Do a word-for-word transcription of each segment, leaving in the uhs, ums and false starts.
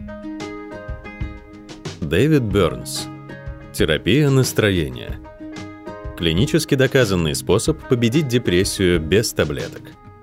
Дэвид Бернс. Терапия настроения. Клинически доказанный способ победить депрессию без таблеток.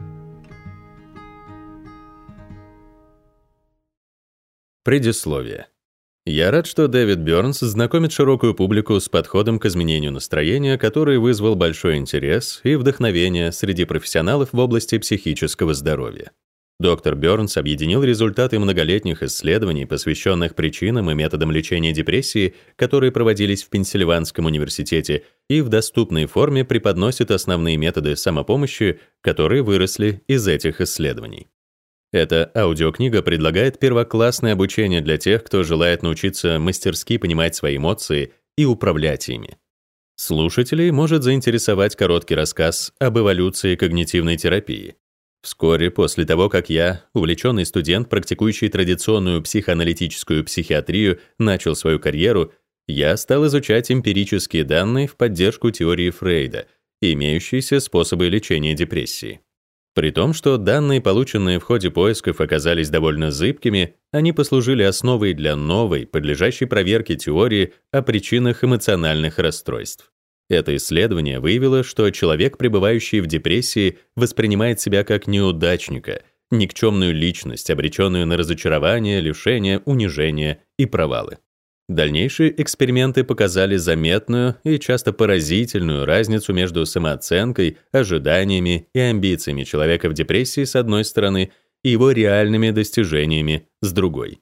Предисловие. Я рад, что Дэвид Бернс знакомит широкую публику с подходом к изменению настроения, который вызвал большой интерес и вдохновение среди профессионалов в области психического здоровья. Доктор Бернс объединил результаты многолетних исследований, посвященных причинам и методам лечения депрессии, которые проводились в Пенсильванском университете, и в доступной форме преподносит основные методы самопомощи, которые выросли из этих исследований. Эта аудиокнига предлагает первоклассное обучение для тех, кто желает научиться мастерски понимать свои эмоции и управлять ими. Слушателей может заинтересовать короткий рассказ об эволюции когнитивной терапии. Вскоре после того, как я, увлеченный студент, практикующий традиционную психоаналитическую психиатрию, начал свою карьеру, я стал изучать эмпирические данные в поддержку теории Фрейда и имеющиеся способы лечения депрессии. При том, что данные, полученные в ходе поисков, оказались довольно зыбкими, они послужили основой для новой, подлежащей проверке теории о причинах эмоциональных расстройств. Это исследование выявило, что человек, пребывающий в депрессии, воспринимает себя как неудачника, никчемную личность, обреченную на разочарование, лишение, унижение и провалы. Дальнейшие эксперименты показали заметную и часто поразительную разницу между самооценкой, ожиданиями и амбициями человека в депрессии с одной стороны и его реальными достижениями с другой.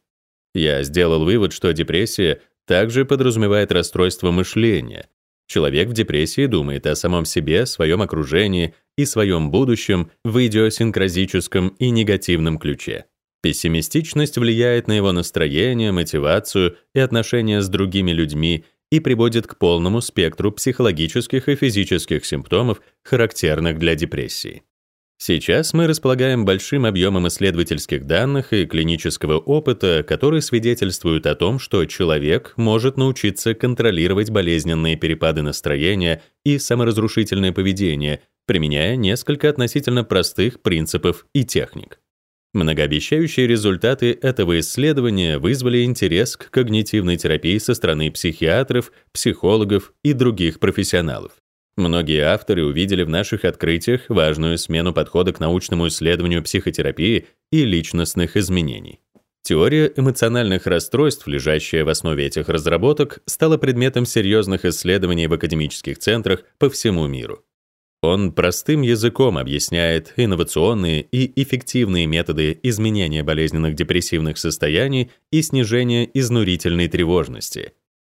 Я сделал вывод, что депрессия также подразумевает расстройство мышления. Человек в депрессии думает о самом себе, своем окружении и своем будущем в идиосинкразическом и негативном ключе. Пессимистичность влияет на его настроение, мотивацию и отношения с другими людьми и приводит к полному спектру психологических и физических симптомов, характерных для депрессии. Сейчас мы располагаем большим объемом исследовательских данных и клинического опыта, которые свидетельствуют о том, что человек может научиться контролировать болезненные перепады настроения и саморазрушительное поведение, применяя несколько относительно простых принципов и техник. Многообещающие результаты этого исследования вызвали интерес к когнитивной терапии со стороны психиатров, психологов и других профессионалов. Многие авторы увидели в наших открытиях важную смену подхода к научному исследованию психотерапии и личностных изменений. Теория эмоциональных расстройств, лежащая в основе этих разработок, стала предметом серьезных исследований в академических центрах по всему миру. Он простым языком объясняет инновационные и эффективные методы изменения болезненных депрессивных состояний и снижения изнурительной тревожности.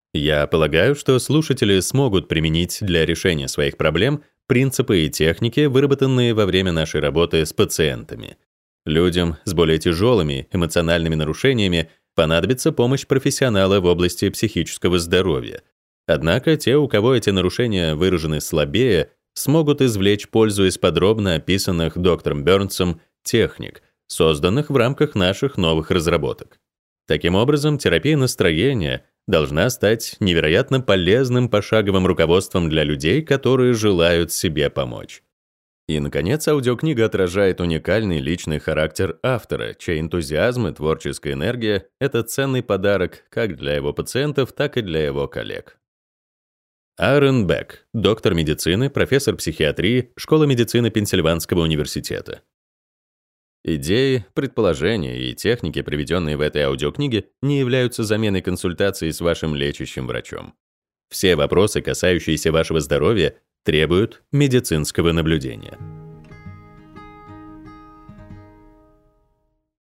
Я полагаю, что слушатели смогут применить для решения своих проблем принципы и техники, выработанные во время нашей работы с пациентами. Людям с более тяжелыми эмоциональными нарушениями понадобится помощь профессионала в области психического здоровья. Однако те, у кого эти нарушения выражены слабее, смогут извлечь пользу из подробно описанных доктором Бернсом техник, созданных в рамках наших новых разработок. Таким образом, терапия настроения должна стать невероятно полезным пошаговым руководством для людей, которые желают себе помочь. И, наконец, аудиокнига отражает уникальный личный характер автора, чей энтузиазм и творческая энергия — это ценный подарок как для его пациентов, так и для его коллег. Аарон Бек, доктор медицины, профессор психиатрии, Школа медицины Пенсильванского университета. Идеи, предположения и техники, приведенные в этой аудиокниге, не являются заменой консультации с вашим лечащим врачом. Все вопросы, касающиеся вашего здоровья, требуют медицинского наблюдения.